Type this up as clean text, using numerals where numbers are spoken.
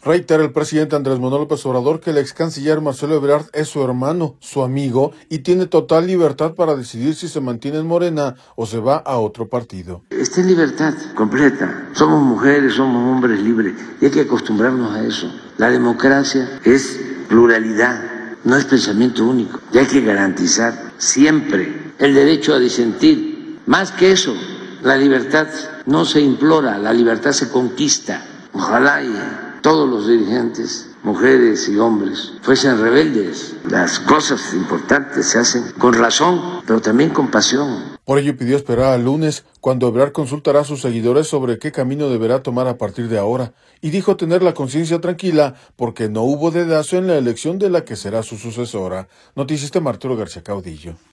Reitera el presidente Andrés Manuel López Obrador que el ex canciller Marcelo Ebrard es su hermano, su amigo, y tiene total libertad para decidir si se mantiene en Morena o se va a otro partido. Está en libertad completa. Somos mujeres, somos hombres libres y hay que acostumbrarnos a eso. La democracia es pluralidad, no es pensamiento único. Y hay que garantizar siempre el derecho a disentir. Más que eso, la libertad no se implora, la libertad se conquista. Ojalá y todos los dirigentes, mujeres y hombres, fuesen rebeldes. Las cosas importantes se hacen con razón, pero también con pasión. Por ello pidió esperar al lunes, cuando Ebrard consultará a sus seguidores sobre qué camino deberá tomar a partir de ahora, y dijo tener la conciencia tranquila porque no hubo dedazo en la elección de la que será su sucesora. Noticias de Arturo García Caudillo.